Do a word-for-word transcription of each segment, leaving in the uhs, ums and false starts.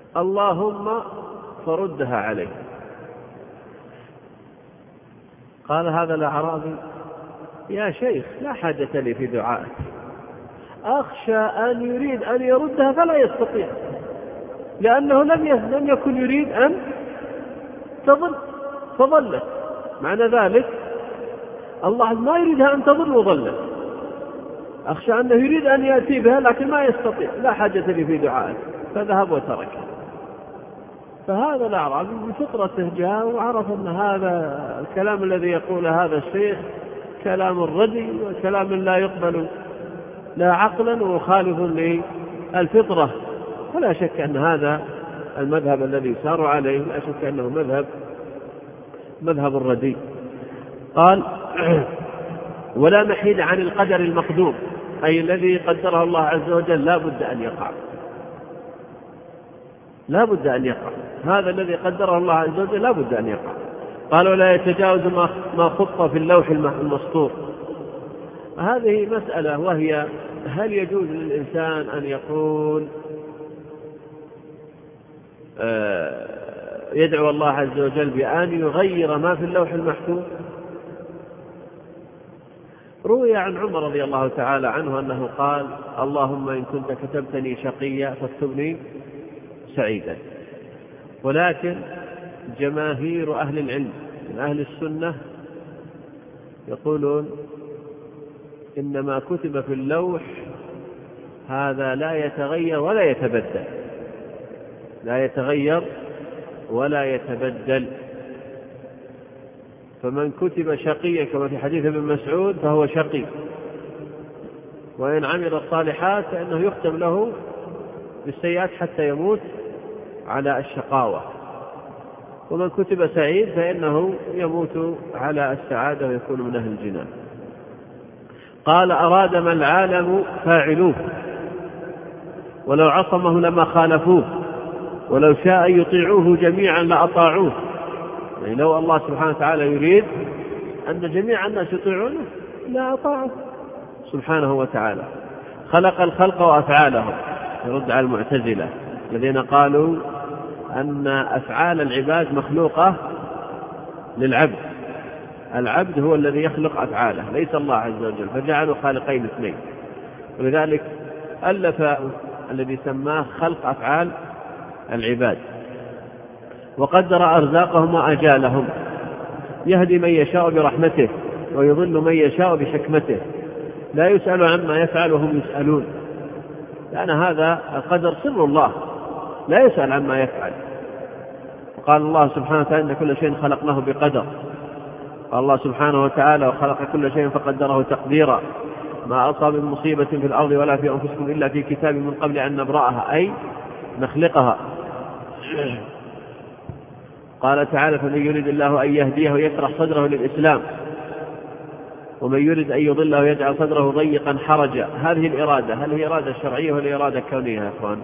اللهم فردها عليه. قال هذا الأعرابي: يا شيخ لا حاجة لي في دعائك، أخشى أن يريد أن يردها فلا يستطيع، لأنه لم يكن يريد أن تضل فضلت. معنى ذلك الله ما يريدها أن تضل وضلت، أخشى أنه يريد أن يأتي بها لكن ما يستطيع، لا حاجة لي في دعائك، فذهب وتركه. فهذا الأعرابي بفطرته جاء وعرف أن هذا الكلام الذي يقول هذا الشيخ كلام ردي وكلام لا يقبل لا عقلا ومخالف للفطرة، ولا شك أن هذا المذهب الذي سار عليه لا شك أنه مذهب مذهب الردي. قال: ولا محيد عن القدر المقدور، أي الذي قدره الله عز وجل لا بد أن يقع، لا بد أن يقع، هذا الذي قدره الله عز وجل لا بد أن يقع. قال: ولا يتجاوز ما خط في اللوح المسطور. هذه مسألة، وهي هل يجوز للإنسان أن يقول يدعو الله عز وجل بأن يغير ما في اللوح المحفوظ؟ روي عن عمر رضي الله تعالى عنه أنه قال: اللهم إن كنت كتبتني شقيا فاكتبني سعيدا. ولكن جماهير أهل العلم من أهل السنة يقولون إنما كتب في اللوح هذا لا يتغير ولا يتبدل، لا يتغير ولا يتبدل. فمن كتب شقيا كما في حديث ابن مسعود فهو شقي، وإن عمل الصالحات فإنه يختم له بالسيئات حتى يموت على الشقاوة. ومن كتب سعيد فإنه يموت على السعادة ويكون من أهل الجنان. قال: أراد ما العالم فاعلوه، ولو عصمه لما خالفوه، ولو شاء يطيعوه جميعا لأطاعوه. يعني لو الله سبحانه وتعالى يريد أن جميع الناس يطيعونه لا أطاعوه سبحانه وتعالى. خلق الخلق وأفعالهم، يرد على المعتزلة الذين قالوا أن أفعال العباد مخلوقة للعبد، العبد هو الذي يخلق أفعاله ليس الله عز وجل، فجعلوا خالقين اثنين. ولذلك ألف الذي سماه خلق أفعال العباد، وقدر أرزاقهم وأجالهم، يهدي من يشاء برحمته ويضل من يشاء بحكمته، لا يسأل عما يفعل وهم يسألون، لأن هذا القدر سر الله لا يسأل عما يفعل. وقال الله سبحانه وتعالى: إن كل شيء خلقناه بقدر. قال الله سبحانه وتعالى: وخلق كل شيء فقدره تقديرا، ما أصاب من مصيبة في الأرض ولا في أنفسكم إلا في كتاب من قبل أن نبرأها، أي نخلقها. قال تعالى: فمن يريد الله أن يهديه يشرح صدره للإسلام، ومن يريد أن يضله يجعل صدره ضيقا حرجا. هذه الإرادة هل هي إرادة شرعية ولا إرادة كونية يا أخوان؟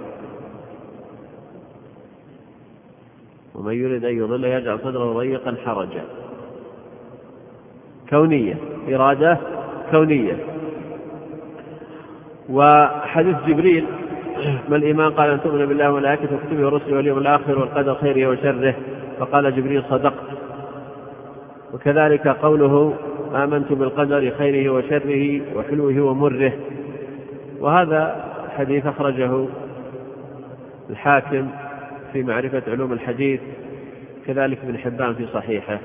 ومن يريد أن يضله يجعل صدره ضيقا حرجا، كونية، إرادة كونية. وحديث جبريل: ما الإيمان؟ قال: أن تؤمن بالله وملائكته وكتبه ورسله واليوم الآخر والقدر خيره وشره. فقال جبريل: صدقت. وكذلك قوله: آمنت بالقدر خيره وشره وحلوه ومره. وهذا حديث أخرجه الحاكم في معرفة علوم الحديث، كذلك ابن حبان في صحيحه.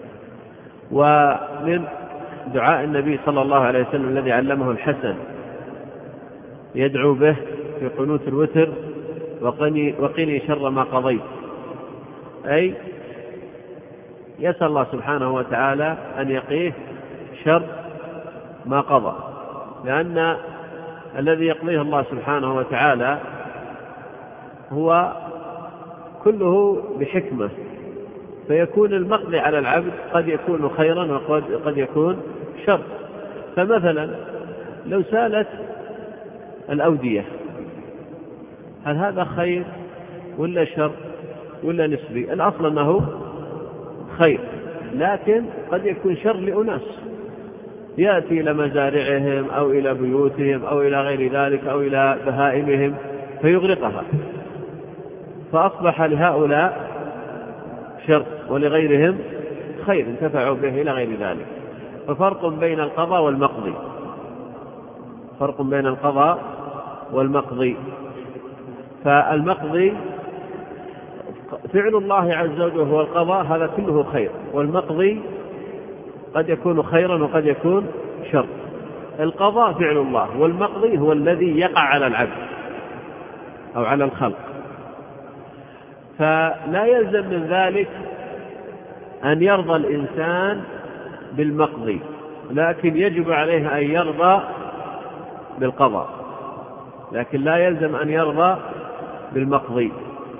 ومن دعاء النبي صلى الله عليه وسلم الذي علمه الحسن يدعو به في قنوت الوتر: وقني, وقني شر ما قضيت، أي يسأل الله سبحانه وتعالى أن يقيه شر ما قضى، لأن الذي يقضيه الله سبحانه وتعالى هو كله بحكمة، فيكون المقضي على العبد قد يكون خيرا وقد يكون شر. فمثلا لو سالت الأودية، هل هذا خير ولا شر ولا نسبي؟ الأصل أنه خير، لكن قد يكون شر لأناس، يأتي إلى مزارعهم أو إلى بيوتهم أو إلى غير ذلك أو إلى بهائمهم فيغرقها. فأصبح لهؤلاء شر ولغيرهم خير انتفعوا به إلى غير ذلك. ففرق بين القضاء والمقضي، فرق بين القضاء والمقضي. فالمقضي فعل الله عز وجل هو القضاء، هذا كله خير، والمقضي قد يكون خيرا وقد يكون شر. القضاء فعل الله، والمقضي هو الذي يقع على العبد أو على الخلق. فلا يلزم من ذلك أن يرضى الإنسان بالمقضي، لكن يجب عليه أن يرضى بالقضاء، لكن لا يلزم أن يرضى بالمقضي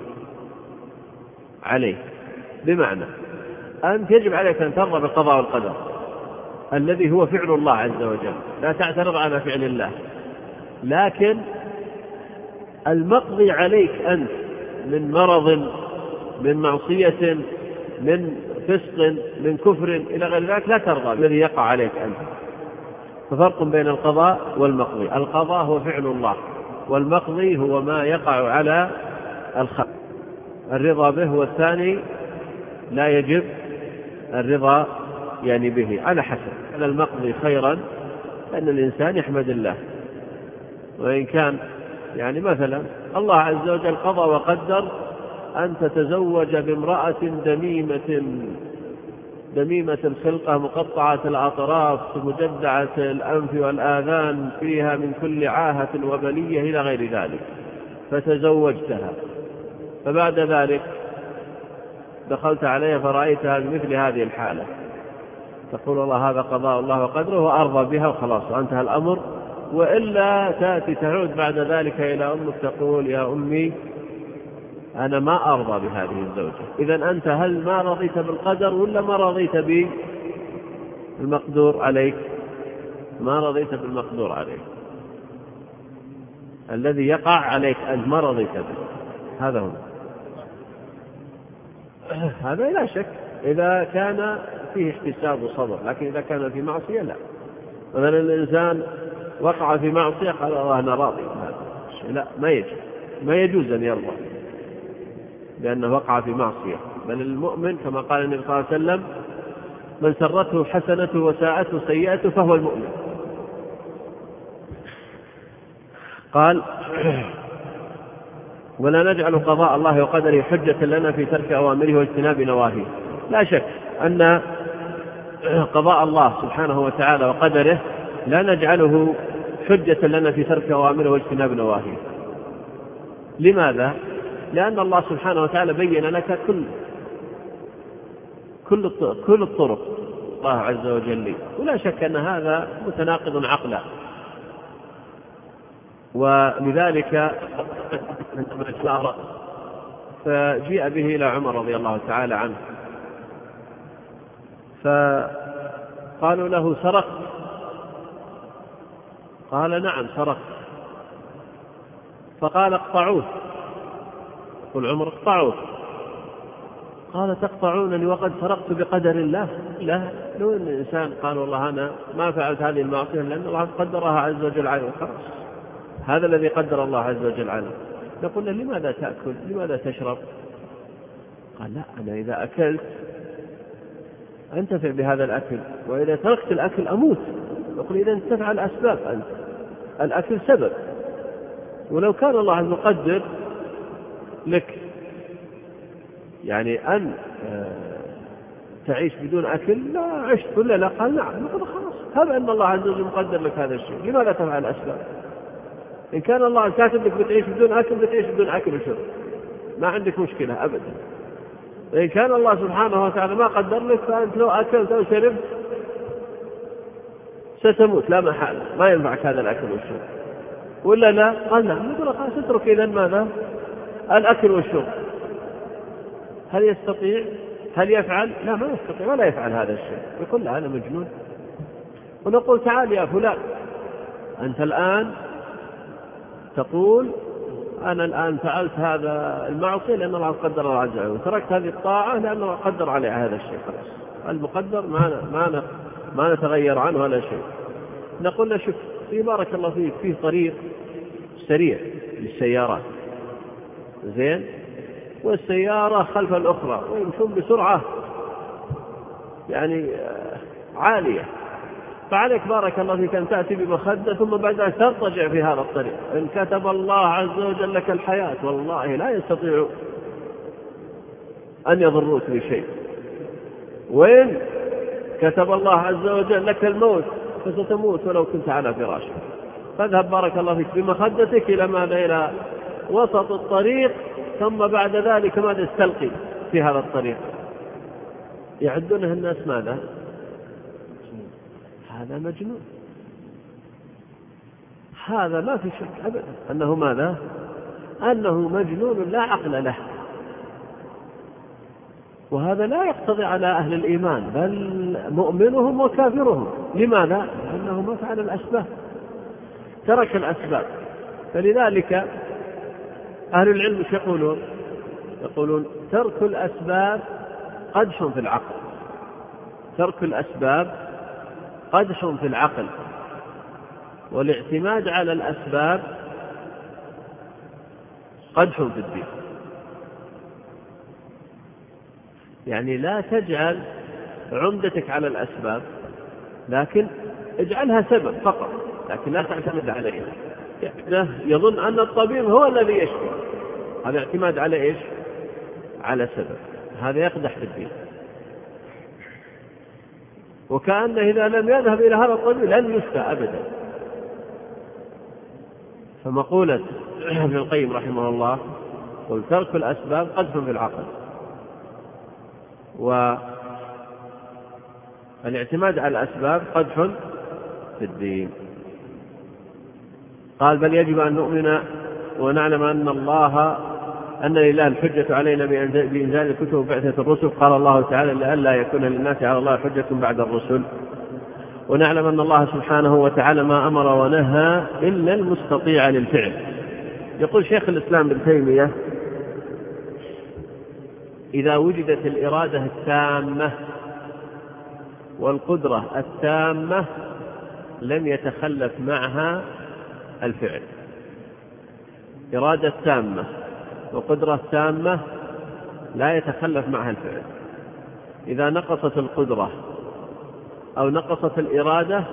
عليه. بمعنى أنت يجب عليك أن ترضى بالقضاء والقدر الذي هو فعل الله عز وجل، لا تعترض على فعل الله، لكن المقضي عليك أنت من مرض، من معصية، من فسق، من كفر إلى غير ذلك لا ترضى الذي يقع عليك أنت. ففرق بين القضاء والمقضي. القضاء هو فعل الله، والمقضي هو ما يقع على الخلق الرضا به، والثاني لا يجب الرضا يعني به على حسب. على المقضي خيرا أن الإنسان يحمد الله، وإن كان يعني مثلا الله عز وجل قضى وقدر أن تتزوج بامرأة دميمة دميمة الخلقة مقطعة الأطراف مجدعة الأنف والآذان فيها من كل عاهة وبلية إلى غير ذلك، فتزوجتها، فبعد ذلك دخلت عليها فرأيتها بمثل هذه الحالة، تقول الله هذا قضاء الله وقدره وأرضى بها وخلاص وانتهى الأمر. وإلا تأتي تعود بعد ذلك إلى أمك تقول يا أمي أنا ما أرضى بهذه الزوجة. إذن أنت هل ما رضيت بالقدر ولا ما رضيت بالمقدور عليك؟ ما رضيت بالمقدور عليك، الذي يقع عليك أنت ما رضيت به، هذا هو. هذا لا شك إذا كان فيه احتساب وصبر، لكن إذا كان في معصية لا. مثلا الإنسان وقع في معصية قال الله أنا راضي بهذا الشيء، لا، ما يجوز، ما يجوز أن يرضى لأنه وقع في معصية. بل المؤمن كما قال النبي صلى الله عليه وسلم من سرته حسنته وساءته سيئته فهو المؤمن. قال ولا نجعل قضاء الله وقدره حجة لنا في ترك أوامره واجتناب نواهيه. لا شك أن قضاء الله سبحانه وتعالى وقدره لا نجعله حجة لنا في ترك أوامره واجتناب نواهيه. لماذا؟ لأن الله سبحانه وتعالى بين لك كل كل كل الطرق الله عز وجل، ولا شك أن هذا متناقض عقلا. ولذلك فجيء به إلى عمر رضي الله تعالى عنه فقالوا له سرقت؟ قال نعم سرقت. فقال اقطعوه. قل عمر اقطعوه. قال تقطعونني وقد سرقت بقدر الله؟ لا، لو ان الانسان قال والله انا ما فعلت هذه المعصيه لان الله قدرها عز وجل عليه، خلاص هذا الذي قدر الله عز وجل عليه. نقول له لماذا تأكل؟ لماذا تشرب؟ قال لا، أنا إذا أكلت أنتفع بهذا الأكل، وإذا تركت الأكل أموت. نقول إذا تفعل أسباب، أنت الأكل سبب، ولو كان الله عز وجل قدر لك يعني أن تعيش بدون أكل لا عشت ولا لا؟ قال نعم. نقول خلاص هذا أن الله عز وجل مقدر لك هذا الشيء، لماذا تفعل أسباب؟ إن كان الله كاتب لك بتعيش بدون أكل بتعيش بدون أكل وشرب، ما عندك مشكلة أبدا. وإن كان الله سبحانه وتعالى ما قدر لك فأنت لو أكلت أو شربت ستموت لا محالة، ما ينفعك هذا الأكل والشرب، ولا لا؟ قال نعم. نقول خلاص اترك إذن ماذا؟ الأكل والشرب. هل يستطيع؟ هل يفعل؟ لا، ما يستطيع ولا يفعل هذا الشيء، يقول لا أنا مجنون. ونقول تعال يا فلان أنت الآن تقول أنا الآن فعلت هذا المعصية لأن الله قدر الله عز وجل، وتركت هذه الطاعة لأن الله قدر عليها هذا الشيء، خلاص المقدر ما ما ما نتغير عنه ولا شيء. نقول له شوف في بارك الله فيك فيه طريق سريع للسيارات، زين، والسيارة خلف الأخرى ويمشون بسرعة يعني عالية، فعليك بارك الله فيك أن تأتي بمخدة ثم بعدها ترتجع في هذا الطريق. إن كتب الله عز وجل لك الحياة والله لا يستطيع أن يضروك بشيء، وإن كتب الله عز وجل لك الموت فستموت ولو كنت على فراشك. فاذهب بارك الله فيك بمخدتك إلى ماذا؟ إلى وسط الطريق، ثم بعد ذلك ماذا؟ استلقي في هذا الطريق. يعدونه الناس ماذا؟ هذا مجنون، هذا ما في شك أبدا أنه ماذا؟ أنه مجنون لا عقل له. وهذا لا يقتضي على أهل الإيمان بل مؤمنهم وكافرهم. لماذا؟ لأنه ما فعل الأسباب، ترك الأسباب. فلذلك أهل العلم يقولون يقولون ترك الأسباب قدح في العقل، ترك الأسباب قدح في العقل، والاعتماد على الأسباب قدح في الدين. يعني لا تجعل عمدتك على الأسباب، لكن اجعلها سبب فقط، لكن لا تعتمد عليها. يعني يظن أن الطبيب هو الذي يشفي، هذا اعتماد على إيش؟ على سبب، هذا يقدح في الدين. وكأنه إذا لم يذهب إلى هذا الطبيب لن يشفى أبدا. فمقولة ابن القيم رحمه الله قل ترك الأسباب قدح في العقل، والاعتماد على الأسباب قدح في الدين. قال بل يجب أن نؤمن ونعلم أن الله أن لله الحجة علينا بإنزال الكتب وبعثة الرسل. قال الله تعالى لئلا يكون للناس على الله حجة بعد الرسل. ونعلم أن الله سبحانه وتعالى ما أمر ونهى إلا المستطيع للفعل. يقول شيخ الإسلام ابن تيمية إذا وجدت الإرادة التامة والقدرة التامة لم يتخلف معها الفعل. إرادة تامة وقدرة تامة لا يتخلف معها الفعل. إذا نقصت القدرة أو نقصت الإرادة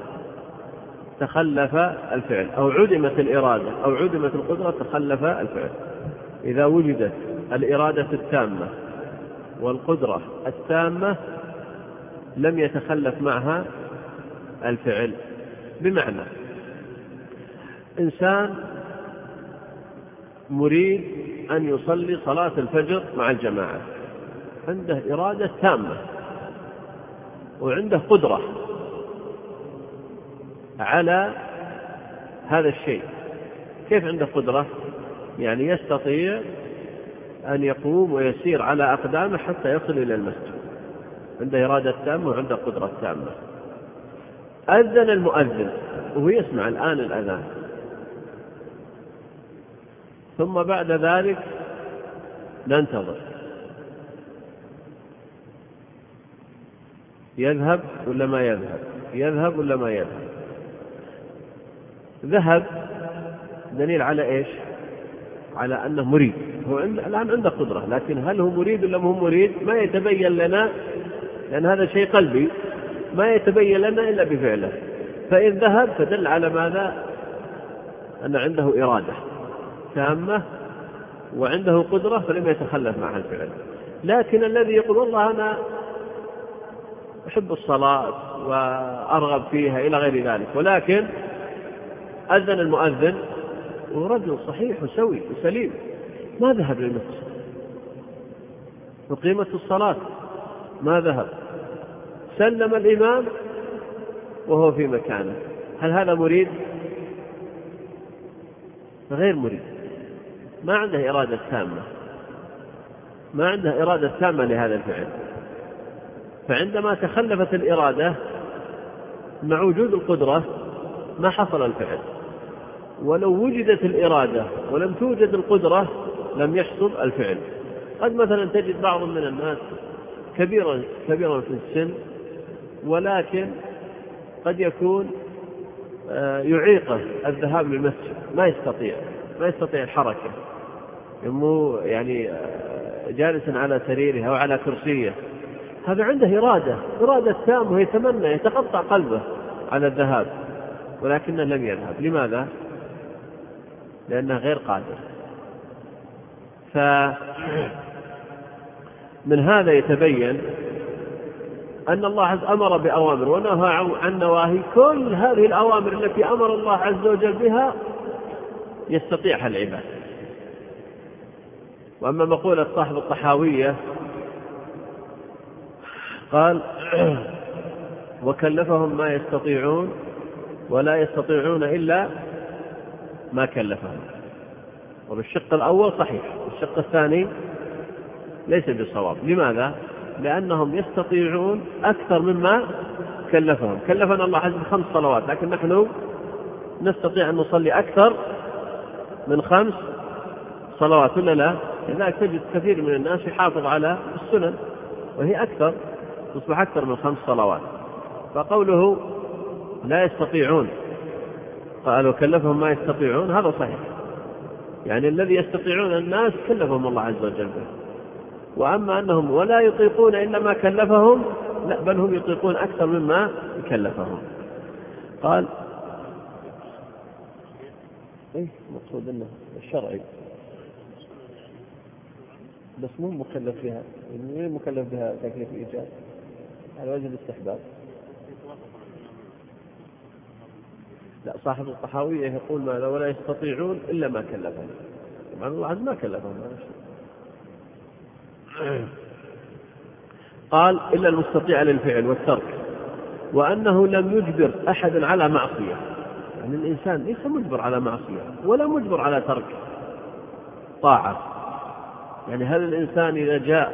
تخلف الفعل، أو عدمت الإرادة أو عدمت القدرة تخلف الفعل. إذا وجدت الإرادة التامة والقدرة التامة لم يتخلف معها الفعل. بمعنى إنسان مريد أن يصلي صلاة الفجر مع الجماعة، عنده إرادة تامة وعنده قدرة على هذا الشيء. كيف عنده قدرة؟ يعني يستطيع أن يقوم ويسير على أقدامه حتى يصل إلى المسجد، عنده إرادة تامة وعنده قدرة تامة. أذن المؤذن وهو يسمع الآن الأذان، ثم بعد ذلك ننتظر يذهب ولا ما يذهب، يذهب ولا ما يذهب. ذهب دليل على إيش؟ على أنه مريد. هو الآن عنده قدرة، لكن هل هو مريد ولا مو مريد ما يتبين لنا، لأن هذا شيء قلبي ما يتبين لنا إلا بفعله. فإن ذهب فدل على ماذا؟ أن عنده إرادة تامة وعنده قدرة فلم يتخلف معها الفعل. لكن الذي يقول والله أنا أحب الصلاة وأرغب فيها إلى غير ذلك، ولكن أذن المؤذن ورجل صحيح وسوي وسليم ما ذهب للمسجد، وقيمة الصلاة ما ذهب، سلم الإمام وهو في مكانه، هل هذا مريد؟ غير مريد، ما عنده إرادة تامة، ما عنده إرادة تامة لهذا الفعل. فعندما تخلفت الإرادة مع وجود القدرة ما حصل الفعل. ولو وجدت الإرادة ولم توجد القدرة لم يحصل الفعل. قد مثلا تجد بعض من الناس كبيرا كبيرا في السن، ولكن قد يكون يعيقه الذهاب للمسجد، ما يستطيع ما يستطيع الحركة، مو يعني جالس على سريره أو على كرسيه، هذا عنده إرادة إرادة تامة، ويتمنى يتقطع قلبه على الذهاب، ولكنه لم يذهب. لماذا؟ لأنه غير قادر. فمن هذا يتبين أن الله عز أمر بأوامر ونهى عن نواهي. كل هذه الأوامر التي أمر الله عز وجل بها يستطيعها العباد. وأما مقولة صاحب الطحاوية قال وكلفهم ما يستطيعون ولا يستطيعون إلا ما كلفهم. وبالشق الأول صحيح، الشق الثاني ليس بالصواب. لماذا؟ لأنهم يستطيعون أكثر مما كلفهم. كلفنا الله عز وجل خمس صلوات، لكن نحن نستطيع أن نصلي أكثر من خمس صلوات ولا لا؟ لذلك تجد كثير من الناس يحافظ على السنن وهي أكثر، تصبح أكثر من خمس صلوات. فقوله لا يستطيعون قالوا كلفهم ما يستطيعون، هذا صحيح، يعني الذي يستطيعون الناس كلفهم الله عز وجل به. وأما أنهم ولا يطيقون إلا ما كلفهم، لا، بل هم يطيقون أكثر مما كلفهم. قال إيه مقصود أنه الشرعي بس مو مكلف بها. مين مكلف بها تكليف الإيجاب على وجه الاستحباب؟ لا، صاحب الطحاوية يقول ماذا؟ ولا يستطيعون إلا ما كلفهم. طبعا الله عز ما كلفهم. قال إلا المستطيع للفعل والترك، وأنه لم يجبر أحد على معصية. يعني الإنسان ليس مجبر على معصية ولا مجبر على ترك طاعة. يعني هل الإنسان إذا جاء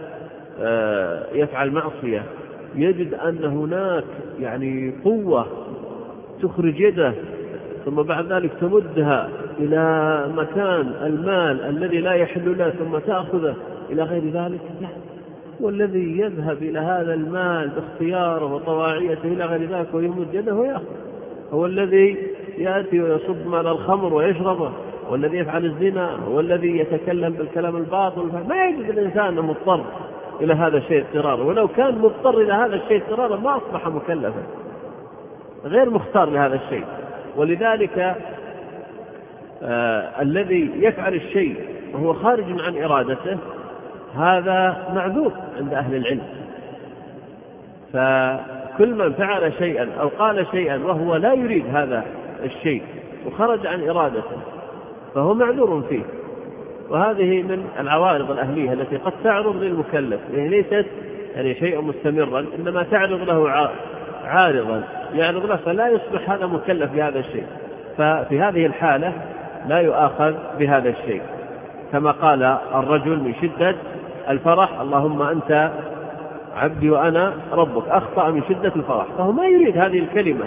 يفعل معصية يجد أن هناك يعني قوة تخرج يده ثم بعد ذلك تمدها إلى مكان المال الذي لا يحل له ثم تأخذه إلى غير ذلك؟ لا، والذي يذهب إلى هذا المال باختياره وطواعيته إلى غير ذلك ويمد يده ويأخذ، هو الذي يأتي ويصب مال الخمر ويشربه، والذي يفعل الزنا، والذي يتكلم بالكلام الباطل. ما يجد الإنسان مضطر إلى هذا الشيء اضطرارا، ولو كان مضطر إلى هذا الشيء اضطرارا ما أصبح مكلفا، غير مختار لهذا الشيء. ولذلك آه الذي يفعل الشيء وهو خارج عن إرادته هذا معذور عند أهل العلم. فكل من فعل شيئا أو قال شيئا وهو لا يريد هذا الشيء وخرج عن إرادته فهو معذور فيه. وهذه من العوارض الأهلية التي قد تعرض للمكلف، يعني ليست يعني شيء مستمرا، إنما تعرض له عارضا يعرض له فلا يصبح هذا مكلف بهذا الشيء. ففي هذه الحالة لا يؤاخذ بهذا الشيء، كما قال الرجل من شدة الفرح اللهم أنت عبدي وأنا ربك، أخطأ من شدة الفرح، فهو ما يريد هذه الكلمة،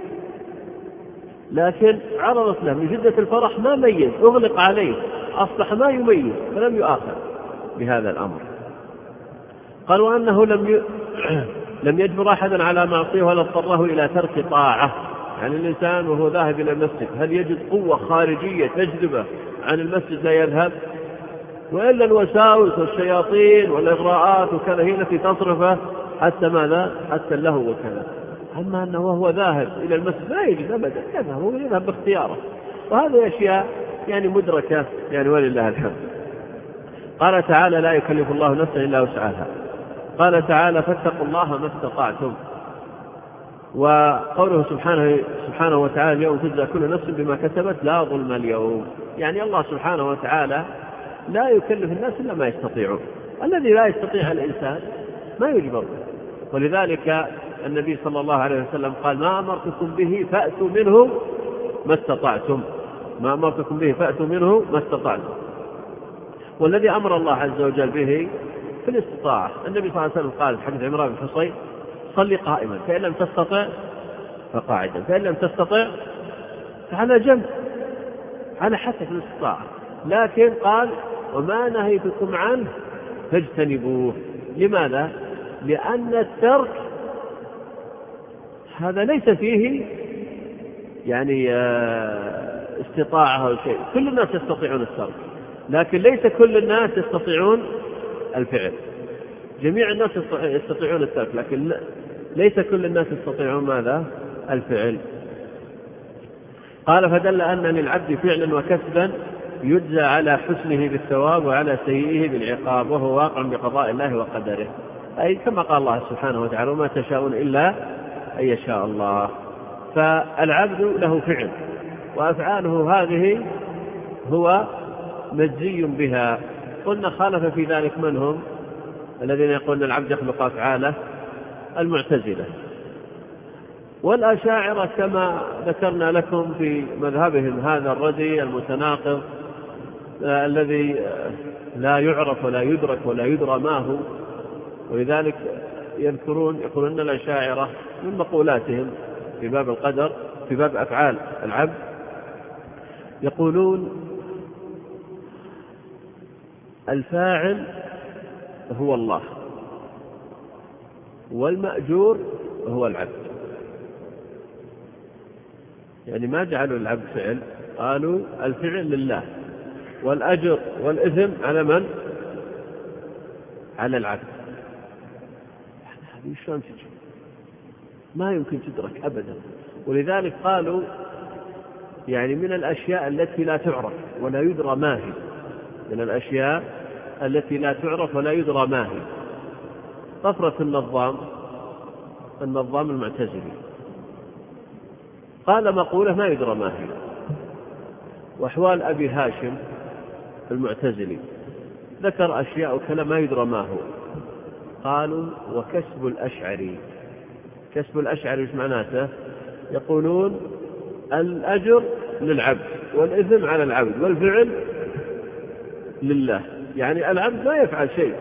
لكن عرضت له من شدة الفرح ما ميز، أغلق عليه، أصبح ما يميز، فلم يؤاخذ بهذا الأمر. قال وأنه لم ي... لم يجبر أحدا على معصية ولا اضطره إلى ترك طاعة. يعني الإنسان وهو ذاهب إلى المسجد هل يجد قوة خارجية تجذبه عن المسجد لا يذهب؟ وإلا الوساوس والشياطين والإغراءات وكذا هي التي تصرفه حتى ماذا؟ حتى اللهو وكذا. أما أنه وهو ذاهب إلى المسجد لا يجد أبدا، يذهب هو يذهب باختياره. وهذه أشياء يعني مدركة يعني ولله الحمد. قال تعالى لا يكلف الله نفسا إلا وسعها. قال تعالى فاتقوا الله ما استطعتم. وقوله سبحانه, سبحانه وتعالى اليوم تجزى كل نفس بما كسبت لا ظلم اليوم. يعني الله سبحانه وتعالى لا يكلف الناس إلا ما يستطيعون. الذي لا يستطيع الإنسان ما يجبر. ولذلك النبي صلى الله عليه وسلم قال ما أمرتكم به فأتوا منه ما استطعتم، ما أمرتكم به فأتوا منه ما استطعتم. والذي أمر الله عز وجل به في الاستطاعة. النبي صلى الله عليه وسلم قال في حديث عمران بن حصين صلي قائما فإن لم تستطع فقاعدا فإن لم تستطع فعلى جنب، على حسب الاستطاعة. لكن قال وما نهيتكم عنه فاجتنبوه. لماذا؟ لأن الترك هذا ليس فيه يعني استطاعة أو شيء، كل الناس يستطيعون الترك، لكن ليس كل الناس يستطيعون الفعل. جميع الناس يستطيعون الترك، لكن ليس كل الناس يستطيعون ماذا؟ الفعل. قال فدل أن للعبد فعلا وكسبا يجزى على حسنه بالثواب وعلى سيئه بالعقاب، وهو واقع بقضاء الله وقدره، أي كما قال الله سبحانه وتعالى وما تشاءون إلا أن يشاء الله. فالعبد له فعل، وأفعاله هذه هو مجزي بها. قلنا خالف في ذلك من هم؟ الذين يقولون العبد يخلق أفعاله، المعتزلة والأشاعرة كما ذكرنا لكم في مذهبهم هذا الردي المتناقض الذي لا يعرف ولا يدرك ولا يدرى ما هو. ولذلك يذكرون يقولون الأشاعرة من مقولاتهم في باب القدر في باب أفعال العبد، يقولون الفاعل هو الله والمأجور هو العبد. يعني ما جعلوا العبد فعل، قالوا الفعل لله والأجر والإثم على من؟ على العبد. هذه شلون تجي؟ ما يمكن تدرك أبدا. ولذلك قالوا يعني من الأشياء التي لا تعرف ولا يدرى ما هي، من الأشياء التي لا تعرف ولا يدرى ما هي طفرة النظام النظام المعتزلي، قال مقولة ما يدرى ما هي. وأحوال أبي هاشم المعتزلي ذكر أشياء وكلام ما يدرى ما هو. قالوا وكسب الأشعري، كسب الأشعري ايش معناته؟ يقولون الأجر للعبد والإثم على العبد والفعل لله. يعني العبد ما يفعل شيء،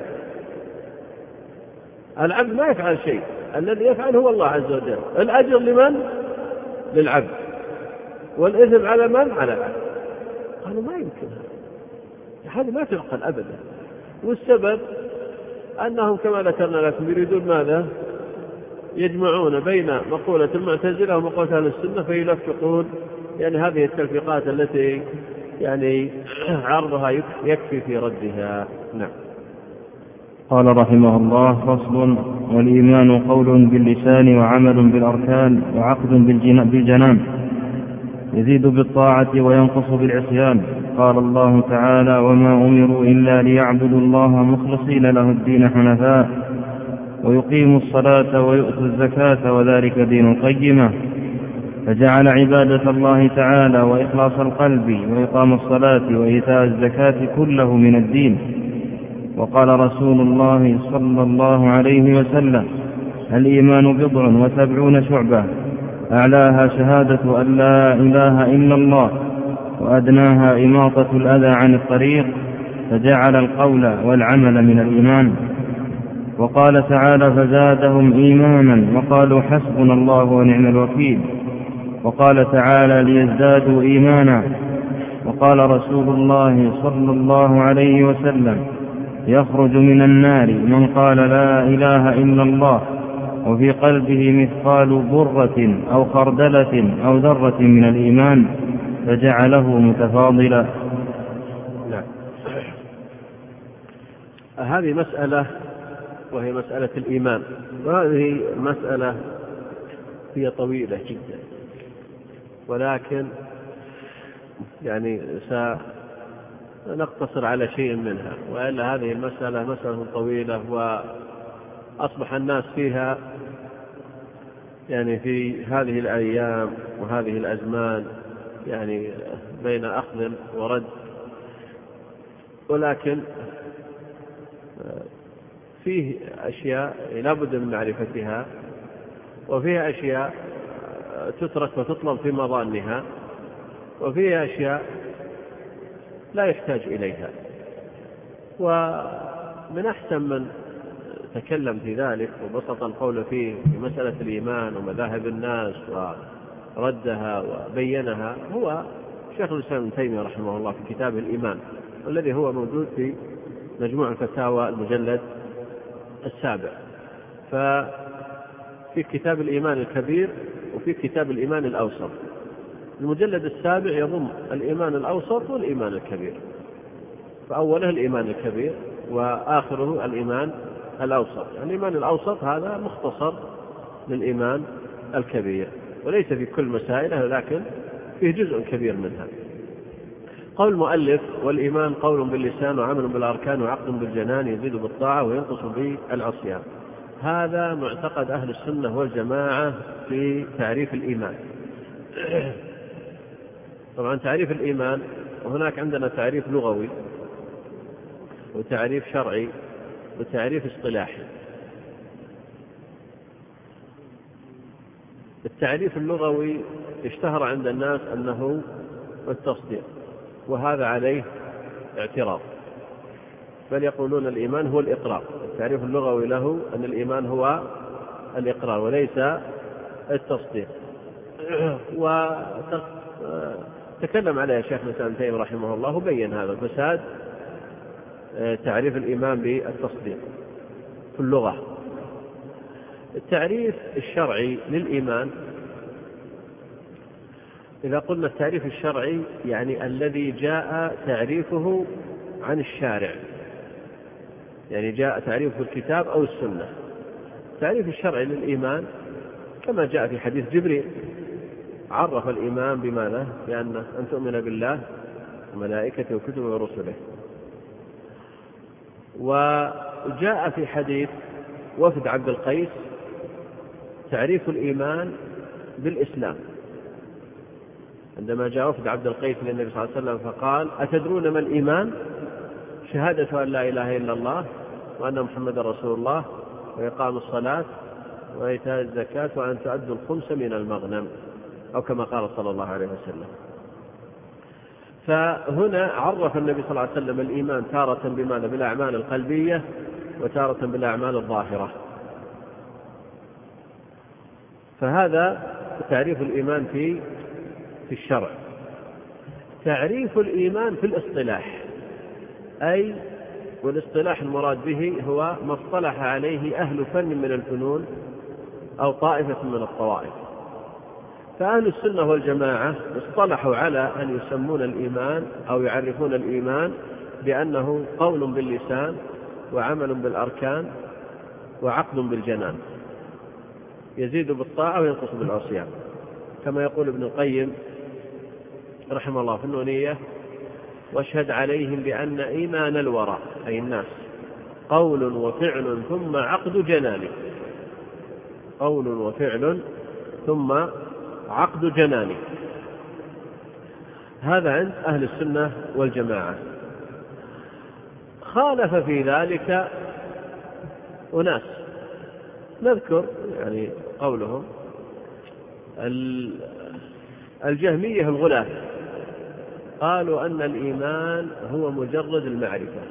العبد ما يفعل شيء، الذي يفعل هو الله عز وجل. الأجر لمن؟ للعبد، والإثم على من؟ على العبد. قالوا ما يمكن هذا، هذه ما تعقل أبدا. والسبب أنهم كما ذكرنا لكم يريدون ماذا؟ يجمعون بين مقولة المعتزلة ومقولة أهل السنة فيلفقون يعني هذه التلفيقات التي يعني عرضها يكفي في ردها. نعم. قال رحمه الله: فصل: والإيمان قول باللسان وعمل بالأركان وعقد بالجنان، يزيد بالطاعة وينقص بالعصيان. قال الله تعالى: وما أمروا إلا ليعبدوا الله مخلصين له الدين حنفاء ويقيموا الصلاة ويؤتوا الزكاة وذلك دين القيمة. فجعل عبادة الله تعالى وإخلاص القلب وإقام الصلاة وإيتاء الزكاة كله من الدين. وقال رسول الله صلى الله عليه وسلم: الإيمان بضع وسبعون شعبة، أعلاها شهادة أن لا إله إلا الله وأدناها إماطة الأذى عن الطريق. فجعل القول والعمل من الإيمان. وقال تعالى: فزادهم إيمانا وقالوا حسبنا الله ونعم الوكيل. وقال تعالى: ليزدادوا إيمانا. وقال رسول الله صلى الله عليه وسلم: يخرج من النار من قال لا إله إلا الله وفي قلبه مثقال برة أو خردلة أو ذرة من الإيمان، فجعله متفاضلا. لا. هذه مسألة وهي مسألة الإيمان، وهذه مسألة هي طويلة جدا، ولكن يعني سنقتصر على شيء منها، وإلا هذه المسألة مسألة طويلة وأصبح الناس فيها يعني في هذه الأيام وهذه الأزمان يعني بين أخذ ورد. ولكن فيه أشياء لا بد من معرفتها، وفيها أشياء تترك وتطلب في مظانها، وفيها أشياء لا يحتاج إليها. ومن أحسن من تكلم في ذلك وبسط القول فيه في مسألة الإيمان ومذاهب الناس وردها وبينها هو شيخ الإسلام ابن تيمية رحمه الله في كتابه الإيمان، والذي هو موجود في مجموع الفتاوى المجلد السابع. ففي كتاب الإيمان الكبير وفي كتاب الإيمان الأوسط. المجلد السابع يضم الإيمان الأوسط والإيمان الكبير. فأوله الإيمان الكبير وآخره الإيمان الأوسط. الإيمان الأوسط هذا مختصر للإيمان الكبير، وليس في كل مسائله لكن فيه جزء كبير منها. قول المؤلف: والإيمان قول باللسان وعمل بالأركان وعقد بالجنان يزيد بالطاعة وينقص بالعصيان. هذا معتقد أهل السنة والجماعة في تعريف الإيمان. طبعا تعريف الإيمان، وهناك عندنا تعريف لغوي وتعريف شرعي وتعريف اصطلاحي. التعريف اللغوي اشتهر عند الناس أنه التصديق، وهذا عليه اعتراض، بل يقولون الإيمان هو الإقرار. التعريف اللغوي له أن الإيمان هو الإقرار وليس التصديق. وتكلم عليه شيخ الإسلام ابن تيمية رحمه الله وبين هذا الفساد تعريف الإيمان بالتصديق في اللغة. التعريف الشرعي للإيمان، إذا قلنا التعريف الشرعي يعني الذي جاء تعريفه عن الشارع، يعني جاء تعريفه في الكتاب أو السنة. التعريف الشرعي للإيمان كما جاء في حديث جبريل، عرف الإيمان بماذا؟ بأن أن تؤمن بالله وملائكته وكتبه ورسله. وجاء في حديث وفد عبد القيس تعريف الإيمان بالإسلام، عندما جاء وفد عبد القيس للنبي صلى الله عليه وسلم فقال: أتدرون ما الإيمان؟ شهادة أن لا إله إلا الله وأن محمد رسول الله وإقام الصلاة وإيتاء الزكاة وأن تؤدوا الخمس من المغنم، أو كما قال صلى الله عليه وسلم. فهنا عرف النبي صلى الله عليه وسلم الإيمان تارة بماذا؟ بالأعمال القلبية وتارة بالأعمال الظاهرة. فهذا تعريف الإيمان في في الشرع. تعريف الإيمان في الاصطلاح، أي والاصطلاح المراد به هو ما اصطلح عليه أهل فن من الفنون أو طائفة من الطوائف. فأهل السنة والجماعة اصطلحوا على أن يسمون الإيمان أو يعرفون الإيمان بأنه قول باللسان وعمل بالأركان وعقد بالجنان يزيد بالطاعة وينقص بالعصيان، كما يقول ابن القيم رحمه الله في النونية: واشهد عليهم بأن إيمان الورى أي الناس قول وفعل ثم عقد جنان. قول وفعل ثم عقد جنان. هذا عند أهل السنة والجماعة. خالف في ذلك أناس نذكر يعني قولهم: الجهمية الغلاة قالوا أن الإيمان هو مجرد المعرفة،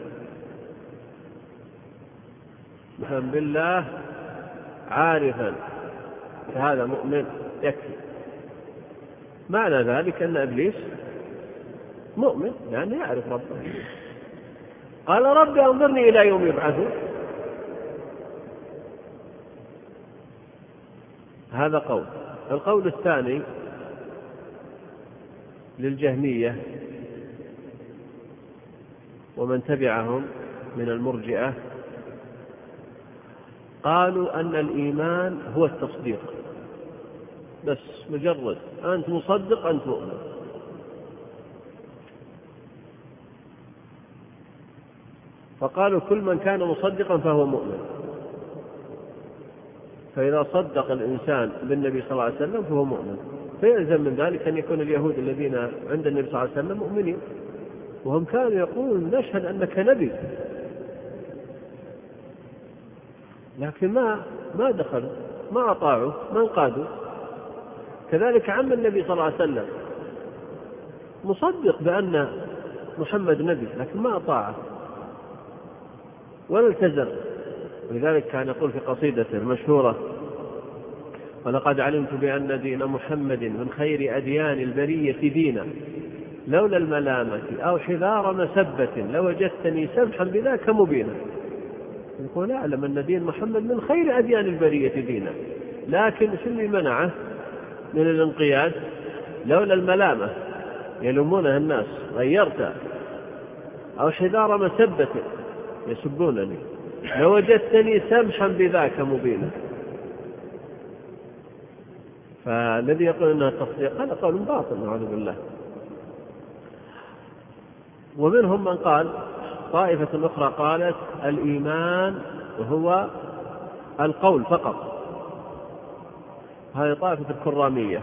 يؤمن بالله عارفا فهذا مؤمن يكفي. معنى ذلك أن إبليس مؤمن يعني يعرف ربه. قال: ربي أنظرني إلى يوم يبعثون. هذا قول. القول الثاني للجهمية ومن تبعهم من المرجئة، قالوا أن الإيمان هو التصديق بس، مجرد أنت مصدق أنت مؤمن. فقالوا كل من كان مصدقا فهو مؤمن، فإذا صدق الإنسان بالنبي صلى الله عليه وسلم فهو مؤمن، فيلزم من ذلك أن يكون اليهود الذين عند النبي صلى الله عليه وسلم مؤمنين، وهم كانوا يقولون: نشهد أنك نبي، لكن ما ما دخلوا، ما أطاعوا، ما انقادوا. كذلك عم النبي صلى الله عليه وسلم مصدق بأن محمد نبي، لكن ما أطاعه ولا التزم. ولذلك كان يقول في قصيدته المشهورة: ولقد علمت بأن دين محمد من خير أديان البرية دينا، لولا الملامة أو حذار مسبة لوجدتني سمحا بذاك مبينا. يقول: أعلم أن دين محمد من خير أديان البرية دينا، لكن شو اللي منعه من الانقياد؟ لولا الملامة، يلومونها الناس: غيرت أو حذار مسبة يسبونني لوجدتني سمحا بذاك مبينا. فالذي يقول أنها تصديق هذا قول باطل نعوذ بالله. ومنهم من قال طائفة أخرى قالت الإيمان هو القول فقط، هذه طائفة الكرامية.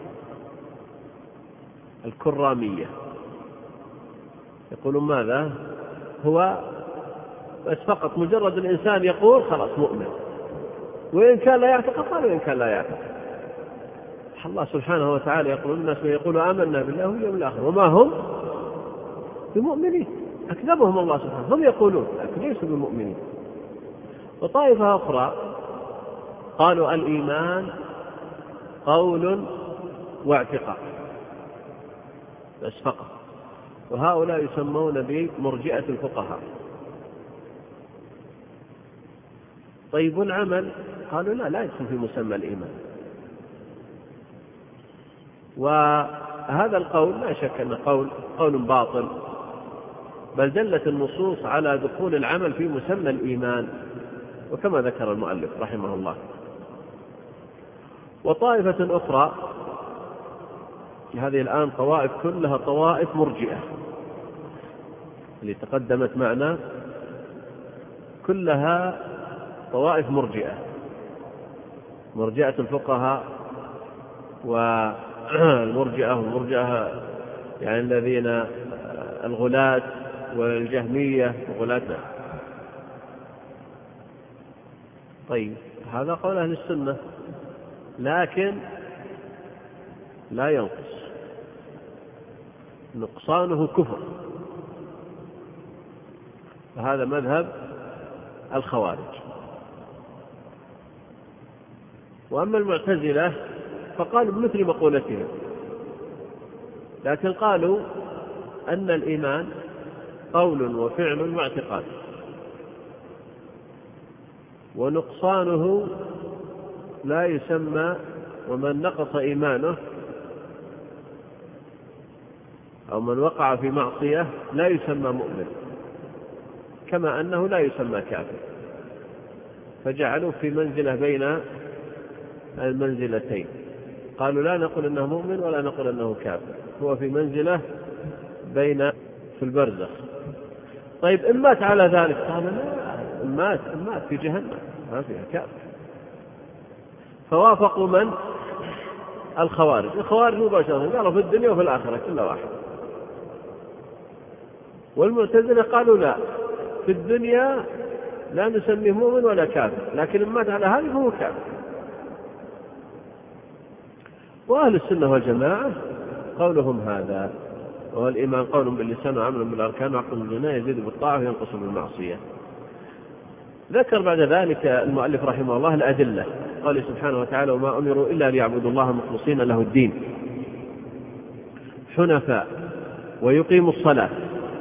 الكرامية يقولون ماذا؟ هو بس فقط مجرد الإنسان يقول خلاص مؤمن، وإن كان لا يعتقد قال وإن كان لا يعتقد. الله سبحانه وتعالى يقول الناس يقولوا آمنا بالله واليوم الآخر وما هم بمؤمنين، أكذبهم الله سبحانه، هم يقولون لكن ليسوا بمؤمنين. وطائفة أخرى قالوا الإيمان قول واعتقاد بس فقط، وهؤلاء يسمون بمرجئة الفقهاء. طيب العمل قالوا لا لا يدخل في مسمى الإيمان. وهذا القول لا شك أنه قول, قول باطل، بل دلت النصوص على دخول العمل في مسمى الإيمان، وكما ذكر المؤلف رحمه الله. وطائفة أخرى، هذه الآن طوائف كلها طوائف مرجئة اللي تقدمت معنا، كلها طوائف مرجئة، مرجئة الفقهاء والمرجئة والمرجئة يعني الذين الغلاة والجهمية وغلاة. طيب هذا قول أهل السنة، لكن لا ينقص، نقصانه كفر، وهذا مذهب الخوارج. وأما المعتزلة فقالوا بمثل مقولتهم، لكن قالوا أن الإيمان قول وفعل واعتقاد، ونقصانه لا يسمى، ومن نقص إيمانه أو من وقع في معصية لا يسمى مؤمن، كما أنه لا يسمى كافر. فجعلوا في منزلة بين المنزلتين، قالوا لا نقول أنه مؤمن ولا نقول أنه كافر، هو في منزلة بين في البرزخ. طيب إن مات على ذلك قال لا، إن مات, إن مات في جهنم ما فيها كافر. فوافقوا من؟ الخوارج. الخوارج مباشرة قالوا في الدنيا وفي الآخرة كل واحد. والمعتزلة قالوا لا، في الدنيا لا نسميه مؤمن ولا كافر، لكن إن مات على هذا فهو كافر. وأهل السنة والجماعة قولهم هذا، وهو الإيمان قول باللسان وعمل بالأركان وعقل بالجنان يزيد بالطاعة وينقص بالمعصية. ذكر بعد ذلك المؤلف رحمه الله الأدلة، قال سبحانه وتعالى وما أمروا إلا ليعبدوا الله مخلصين له الدين حنفاء ويقيموا الصلاة.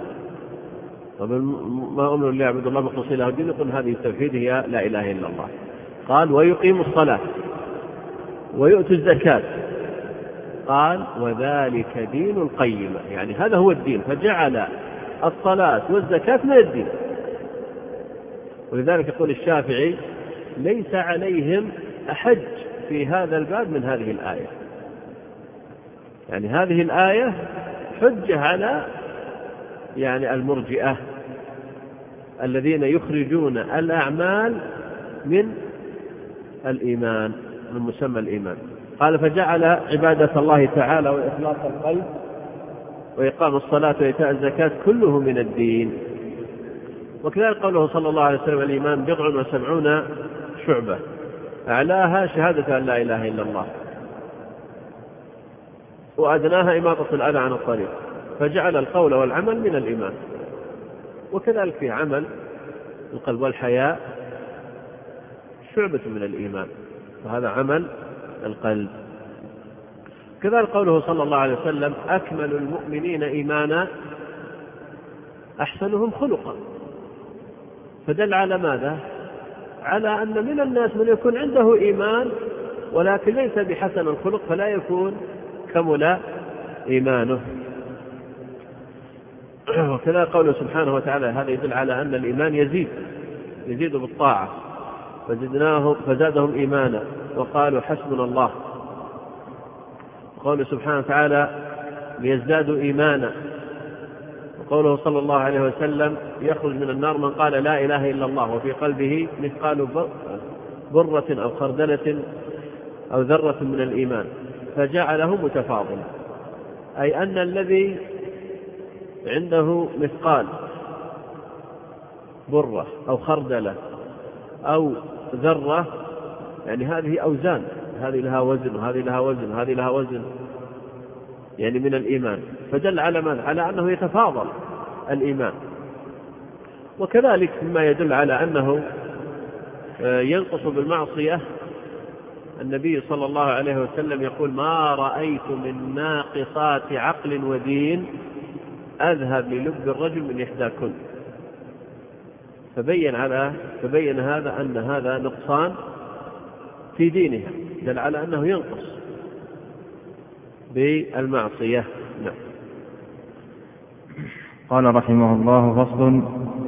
ما أمروا إلا ليعبدوا الله مخلصين له الدين، يقول هذه التوحيد هي لا إله إلا الله. قال ويقيموا الصلاة ويؤتوا الزكاة، قال وذلك دين القيمة، يعني هذا هو الدين، فجعل الصلاة والزكاة من الدين. ولذلك يقول الشافعي ليس عليهم أحج في هذا الباب من هذه الآية، يعني هذه الآية حجة على يعني المرجئة الذين يخرجون الأعمال من الإيمان، من مسمى الإيمان. قال فجعل عبادة الله تعالى وإخلاص القلب وإقام الصلاة وإيتاء الزكاة كله من الدين. وكذلك قوله صلى الله عليه وسلم الإيمان بضع وسبعون شعبة أعلاها شهادة أن لا إله إلا الله وأدناها إماطة الأذى عن الطريق، فجعل القول والعمل من الإيمان. وكذلك في عمل القلب والحياء شعبة من الإيمان، وهذا عمل القلب. كذلك قوله صلى الله عليه وسلم أكمل المؤمنين إيمانا أحسنهم خلقا، فدل على ماذا؟ على أن من الناس من يكون عنده إيمان ولكن ليس بحسن الخلق فلا يكون كمل إيمانه. وكذلك قوله سبحانه وتعالى هذا يدل على أن الإيمان يزيد يزيد بالطاعة، فزدناهم فزادهم إيمانا وقالوا حسبنا الله. وقوله سبحانه وتعالى ليزدادوا إيمانا. وقوله صلى الله عليه وسلم يخرج من النار من قال لا إله إلا الله وفي قلبه مثقال برة أو خردلة أو ذرة من الإيمان فجعله متفاضلا، أي أن الذي عنده مثقال برة أو خردلة أو ذرة، يعني هذه أوزان، هذه لها وزن وهذه لها وزن وهذه لها وزن، يعني من الإيمان، فدل على من؟ على أنه يتفاضل الإيمان. وكذلك مما يدل على أنه ينقص بالمعصية النبي صلى الله عليه وسلم يقول ما رأيت من ناقصات عقل ودين أذهب للب الرجل من إحداكن، فبين على فبين هذا أن هذا نقصان في دينها، دل على أنه ينقص بالمعصية. نعم. قال رحمه الله فصل.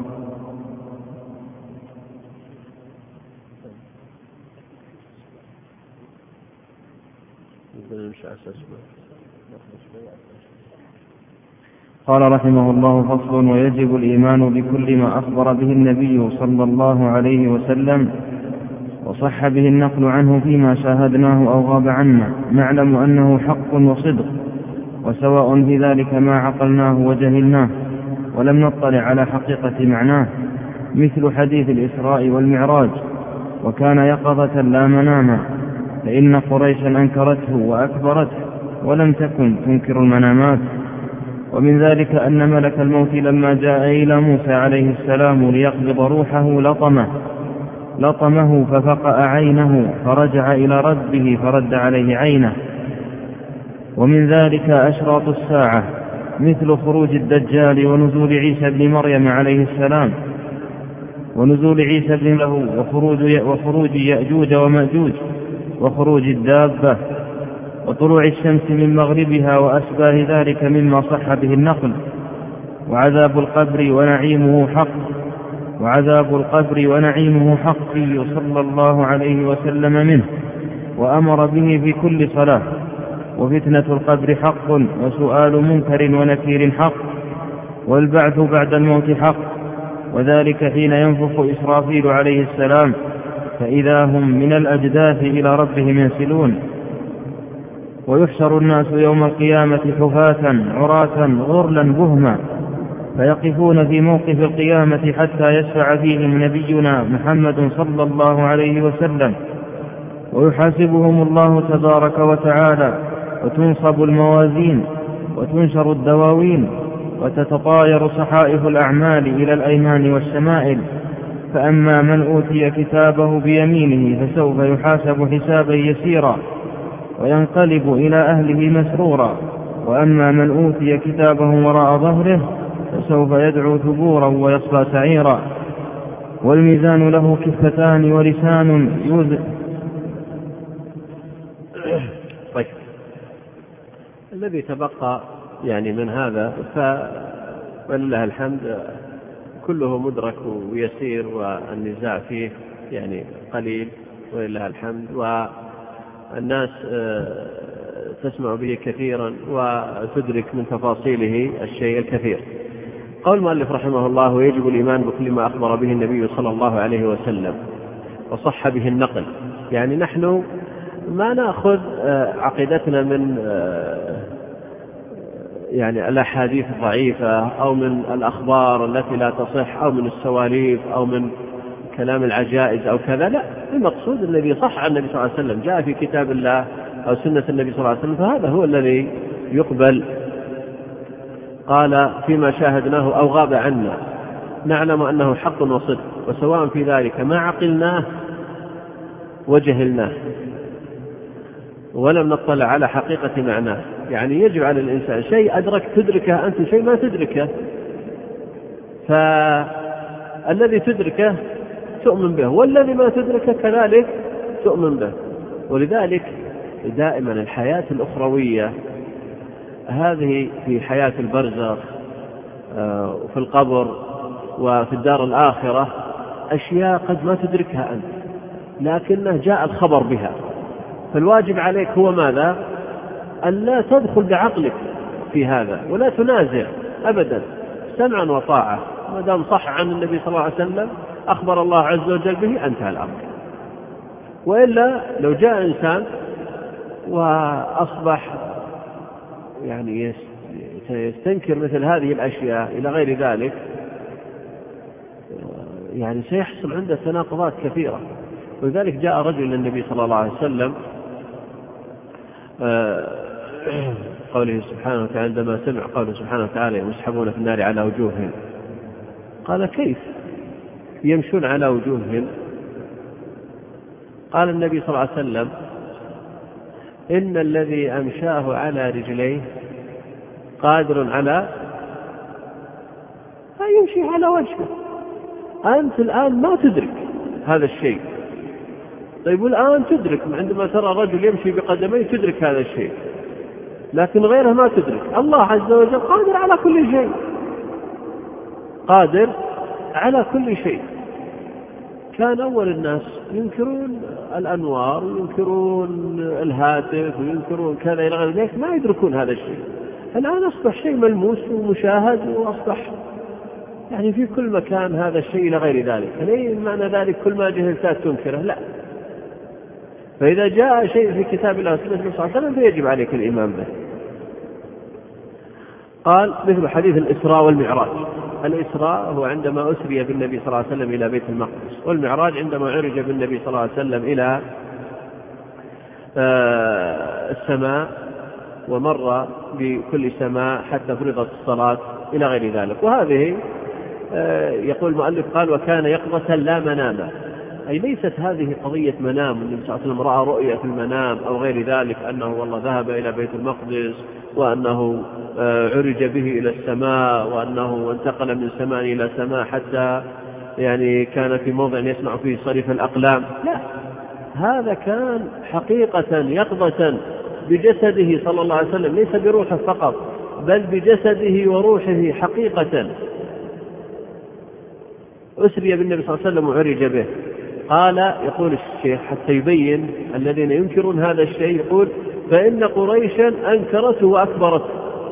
قال رحمه الله فصل. ويجب الإيمان بكل ما أخبر به النبي صلى الله عليه وسلم وصح به النقل عنه فيما شاهدناه أو غاب عنا، نعلم أنه حق وصدق، وسواء في ذلك ما عقلناه وجهلناه ولم نطلع على حقيقة معناه، مثل حديث الإسراء والمعراج وكان يقظة لا مناما، فإن قريشا أنكرته وأكبرته ولم تكن تنكر المنامات. ومن ذلك أن ملك الموت لما جاء إلى موسى عليه السلام ليقبض روحه لطمه لطمه ففقأ عينه فرجع إلى ربه فرد عليه عينه. ومن ذلك أشراط الساعة مثل خروج الدجال ونزول عيسى بن مريم عليه السلام ونزول عيسى بن له وخروج, وخروج يأجوج ومأجوج وخروج الدابة وطلوع الشمس من مغربها وأشباه ذلك مما صح به النقل. وعذاب القبر ونعيمه حق وعذاب القبر ونعيمه حق صلى الله عليه وسلم منه وأمر به في كل صلاة. وفتنة القبر حق وسؤال منكر ونكير حق والبعث بعد الموت حق، وذلك حين ينفخ إسرافيل عليه السلام فإذا هم من الأجداث إلى ربهم ينسلون. ويحشر الناس يوم القيامة حفاة عراة غرلا بهما فيقفون في موقف القيامة حتى يشفع فيهم نبينا محمد صلى الله عليه وسلم ويحاسبهم الله تبارك وتعالى، وتنصب الموازين وتنشر الدواوين وتتطاير صحائف الأعمال إلى الأيمان والشمائل. فأما من أوتي كتابه بيمينه فسوف يحاسب حسابا يسيرا وينقلب إلى أهله مسرورا، وأما من أوتي كتابه وراء ظهره فسوف يدعو ثبورا ويصلى سعيرا. والميزان له كفتان ولسان يوزن. طيب، الذي تبقى يعني من هذا فلله الحمد كله مدرك ويسير، والنزاع فيه يعني قليل ولله الحمد، والناس تسمع به كثيرا وتدرك من تفاصيله الشيء الكثير. قال المؤلف رحمه الله: ويجب الإيمان بكل ما أخبر به النبي صلى الله عليه وسلم وصح به النقل. يعني نحن ما نأخذ عقيدتنا من يعني الأحاديث الضعيفة أو من الأخبار التي لا تصح أو من السواليف أو من كلام العجائز أو كذا، لا، المقصود الذي صح عن النبي صلى الله عليه وسلم جاء في كتاب الله أو سنة النبي صلى الله عليه وسلم، فهذا هو الذي يقبل. قال: فيما شاهدناه أو غاب عنا نعلم أنه حق وصدق، وسواء في ذلك ما عقلناه وجهلناه ولم نطلع على حقيقة معناه. يعني يجب على الإنسان شيء أدرك تدركه أنت، شيء ما تدركه، فالذي تدركه تؤمن به، والذي ما تدركه كذلك تؤمن به. ولذلك دائما الحياة الأخروية هذه في حياة البرزخ وفي القبر وفي الدار الآخرة أشياء قد ما تدركها أنت، لكنه جاء الخبر بها. فالواجب عليك هو ماذا؟ أن لا تدخل بعقلك في هذا ولا تنازع أبدا، سمعا وطاعة، ما دام صح عن النبي صلى الله عليه وسلم أخبر الله عز وجل به انتهى الأمر. وإلا لو جاء إنسان وأصبح يعني يستنكر مثل هذه الأشياء إلى غير ذلك، يعني سيحصل عنده تناقضات كثيرة. ولذلك جاء رجل للنبي صلى الله عليه وسلم قوله سبحانه وتعالى عندما سمع قوله سبحانه وتعالى يسحبون في النار على وجوههم، قال كيف يمشون على وجوههم؟ قال النبي صلى الله عليه وسلم إن الذي أمشاه على رجليه قادر على أن يمشي على وجهه. أنت الآن ما تدرك هذا الشيء، طيب الآن تدرك عندما ترى رجل يمشي بقدميه تدرك هذا الشيء، لكن غيره ما تدرك. الله عز وجل قادر على كل شيء، قادر على كل شيء. كان أول الناس ينكرون الأنوار وينكرون الهاتف وينكرون كذا إلى غير ذلك، ما يدركون هذا الشيء. الآن أصبح شيء ملموس ومشاهد، وأصبح يعني في كل مكان هذا الشيء إلى غير ذلك. ليس معنى ذلك كل ما جهلتات تنكره، لا. فإذا جاء شيء في كتاب الله وسنة النبي صلى الله عليه وسلم فيجب عليك الإيمان به. قال مثل حديث الإسراء والمعراج. الإسراء هو عندما أسري بالنبي صلى الله عليه وسلم إلى بيت المقدس، والمعراج عندما عرج بالنبي صلى الله عليه وسلم إلى السماء ومر بكل سماء حتى فرضت الصلاة إلى غير ذلك. وهذه يقول المؤلف قال وكان يقظة لا مناما، أي ليست هذه قضية منام النبي صلى الله عليه وسلم رأى رؤية في المنام أو غير ذلك أنه والله ذهب إلى بيت المقدس وأنه عرج به إلى السماء وأنه انتقل من سماء إلى سماء حتى يعني كان في موضع يسمع فيه صريف الأقلام. لا، هذا كان حقيقة يقظة بجسده صلى الله عليه وسلم، ليس بروحه فقط بل بجسده وروحه حقيقة. أسري بالنبي صلى الله عليه وسلم وعرج به. قال يقول الشيخ حتى يبين الذين ينكرون هذا الشيء، يقول فإن قريشا أنكرته وأكبرته.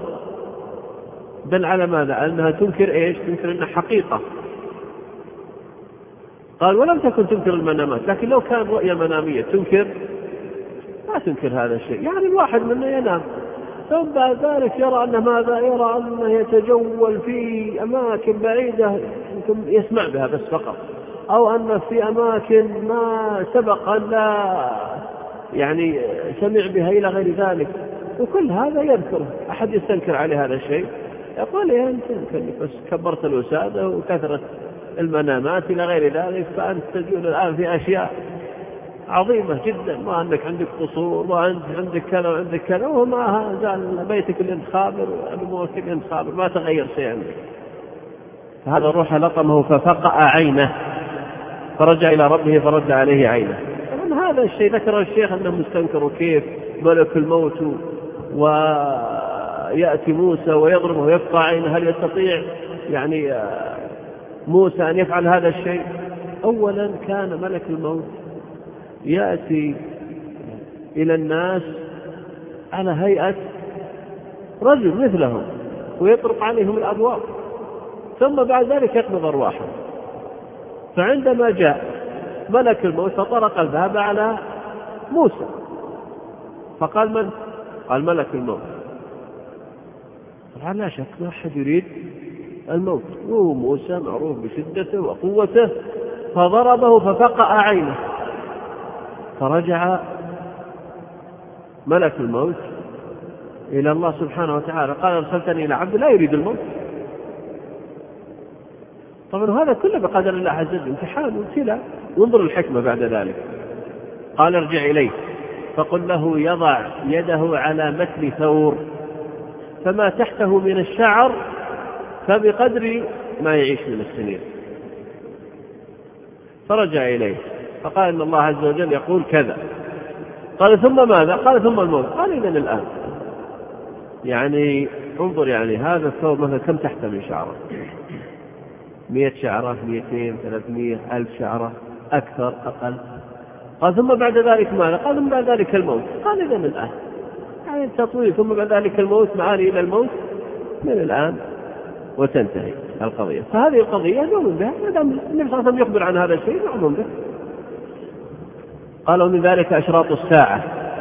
بل على ماذا؟ أنها تنكر إيش؟ تنكر أنها حقيقة. قال ولم تكن تنكر المنامات، لكن لو كان رؤية منامية تنكر ما تنكر هذا الشيء. يعني الواحد منا ينام ثم بعد ذلك يرى أن ماذا؟ يرى أنه يتجول في أماكن بعيدة يمكن يسمع بها بس فقط، أو أن في أماكن ما سبق أن لا يعني سمع بها إلى غير ذلك، وكل هذا يذكره. أحد يستنكر عليه هذا الشيء يقول يا أنت بس كبرت الوسادة وكثرت المنامات إلى غير ذلك، فأنت تجول الآن في أشياء عظيمة جدا، ما عندك عندك قصور وعندك عندك كذا وعندك كذا، وما زال بيتك اللي انت خابر وأبوك اللي انت خابر، ما تغير شيء عندك. فهذا الروح لطمه ففقأ عينه فرجع إلى ربه فرد عليه عينه. من هذا الشيء ذكر الشيخ أنه مستنكر كيف ملك الموت ويأتي موسى ويضربه ويفقع عينه، هل يستطيع يعني موسى أن يفعل هذا الشيء؟ أولا كان ملك الموت يأتي إلى الناس على هيئة رجل مثلهم ويطرق عليهم الأبواب، ثم بعد ذلك يقبض أرواحهم. فعندما جاء ملك الموت فطرق الباب على موسى فقال من؟ قال ملك الموت. طبعا لا شك ما أحد يريد الموت، وموسى معروف بشدته وقوته، فضربه ففقأ عينه. فرجع ملك الموت إلى الله سبحانه وتعالى قال أرسلتني إلى عبد لا يريد الموت. طبعا هذا كله بقدر الله عز وجل، امتحان وابتلاء. وانظر الحكمة بعد ذلك، قال ارجع إليه فقل له يضع يده على متن ثور فما تحته من الشعر فبقدر ما يعيش من السنين. فرجع إليه فقال إن الله عز وجل يقول كذا. قال ثم ماذا؟ قال ثم الموت. قال إذن الآن يعني انظر يعني هذا الثوب مثلا كم تحتمل شعرة؟ مئة شعرة، مئتين، ثلاثمئة، ألف شعرة، أكثر أقل. قال ثم بعد ذلك ماذا؟ قال ثم بعد ذلك الموت. قال إذا من الآن يعني التطويل ثم بعد ذلك الموت معاني إلى الموت من الآن وتنتهي القضية. فهذه القضية نؤمن بها، النبي صلى الله عليه وسلم يخبر عن هذا الشيء نؤمن به. قالوا من ذلك أشراط الساعة.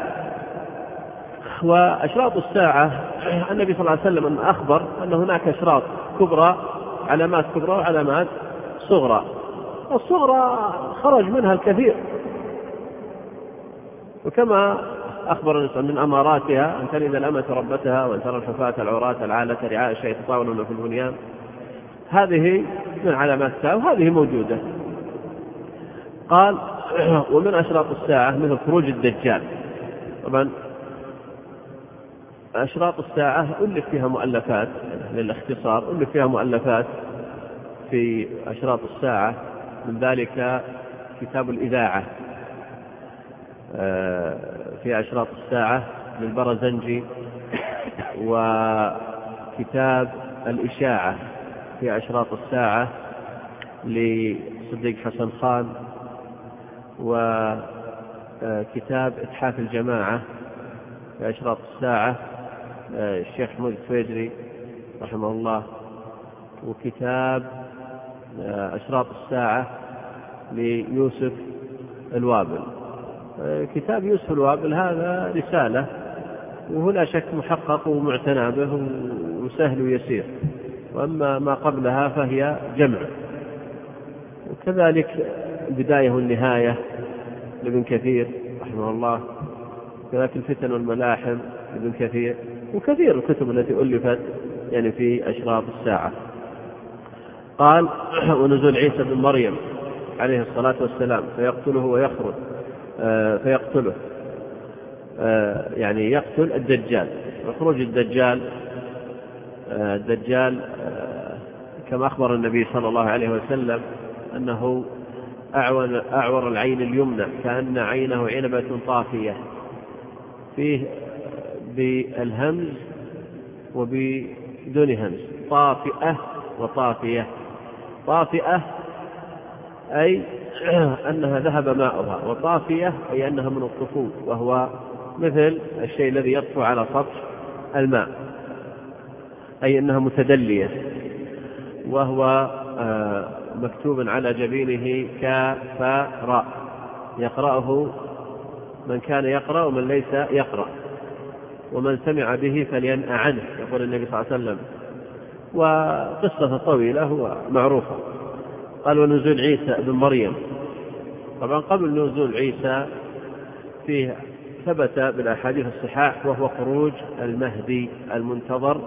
وأشراط الساعة النبي صلى الله عليه وسلم أخبر أن هناك أشراط كبرى، علامات كبرى وعلامات صغرى. الصغرى خرج منها الكثير، وكما أخبر النبي من أماراتها أن تلد الأمة ربتها وأن ترى الحفاة العراة العالة رعاء الشيء يتطاولون في البنيان. هذه من علامات الساعة وهذه موجودة. قال ومن أشراط الساعة مثل خروج الدجال. طبعا أشراط الساعة ألف فيها مؤلفات للاختصار، ألف فيها مؤلفات في أشراط الساعة، من ذلك كتاب الإذاعة في أشراط الساعة للبرزنجي، وكتاب الإشاعة في أشراط الساعة لصديق حسن خان، وكتاب إتحاف الجماعة في أشراط الساعة الشيخ حمود التويجري رحمه الله، وكتاب أشراط الساعة ليوسف الوابل. كتاب يوسف الوابل هذا رسالة وهو لا شك محقق ومعتنى به وسهل ويسير، وأما ما قبلها فهي جمع. وكذلك البداية والنهاية لابن كثير رحمه الله، كذلك الفتن والملاحم لابن كثير، وكثير الكتب التي ألفت يعني في أشراط الساعة. قال ونزول عيسى بن مريم عليه الصلاة والسلام فيقتله ويخرج آه فيقتله آه يعني يقتل الدجال، وخروج الدجال آه الدجال آه كما أخبر النبي صلى الله عليه وسلم أنه أعور, أعور العين اليمنى كأن عينه عنبة طافية، فيه بالهمز وبدون همز، طافئة وطافية. طافئة أي أنها ذهب ماؤها، وطافية أي أنها من الطفو، وهو مثل الشيء الذي يطفو على سطح الماء، أي أنها متدلية. وهو مكتوب على جبينه كافراء يقرأه من كان يقرأ ومن ليس يقرأ، ومن سمع به فلينأ عنه، يقول النبي صلى الله عليه وسلم. وقصة طويلة ومعروفة. قال ونزول عيسى بن مريم. طبعا قبل نزول عيسى فيه ثبت بالأحاديث الصحاح وهو خروج المهدي المنتظر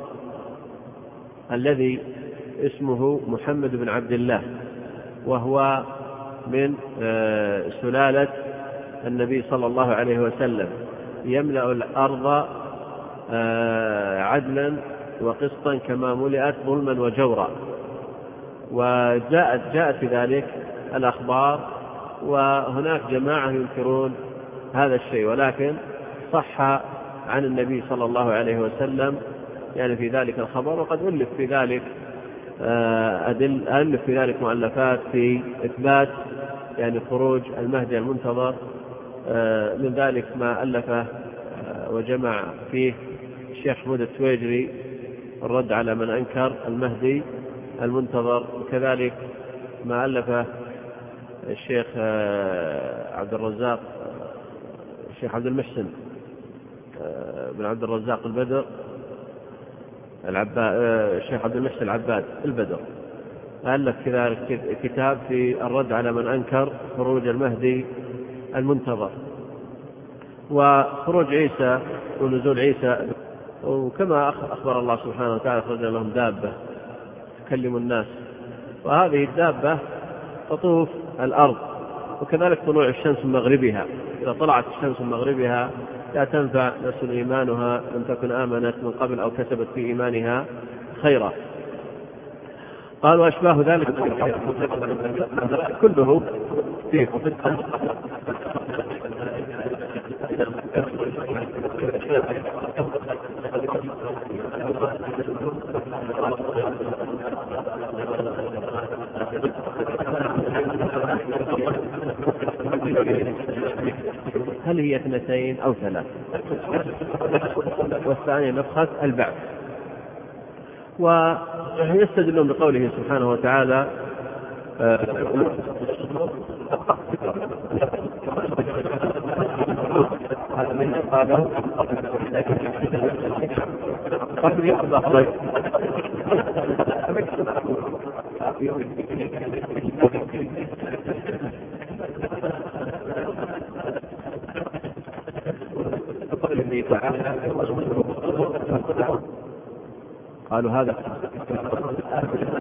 الذي اسمه محمد بن عبد الله، وهو من سلالة النبي صلى الله عليه وسلم، يملأ الأرض عدلا وقسطا كما ملئت ظلما وجورا. وجاءت جاءت في ذلك الأخبار، وهناك جماعة ينكرون هذا الشيء، ولكن صح عن النبي صلى الله عليه وسلم يعني في ذلك الخبر. وقد ألف في ذلك أدل ألف في ذلك مؤلفات في إثبات يعني خروج المهدي المنتظر، من ذلك ما ألفه وجمع فيه الشيخ حمود التويجري الرد على من أنكر المهدي المنتظر، وكذلك ما ألفه الشيخ عبد الرزاق الشيخ عبد المحسن بن عبد الرزاق البدر العباد الشيخ عبد المحسن العباد البدر، ألف كذلك كتاب في الرد على من أنكر خروج المهدي المنتظر. وخروج عيسى ونزول عيسى، وكما أخبر الله سبحانه وتعالى خرج لهم دابة تكلم الناس، وهذه الدابة تطوف الأرض. وكذلك طلوع الشمس من مغربها، إذا طلعت الشمس من مغربها لا تنفع نفس إيمانها لم تكن آمنت من قبل أو كسبت في إيمانها خيرا. قال وأشباه ذلك كله فيه هل هي اثنتين أو ثلاث؟ والثانية نفخة البعث. ويستدلون بقوله سبحانه وتعالى قالوا هذا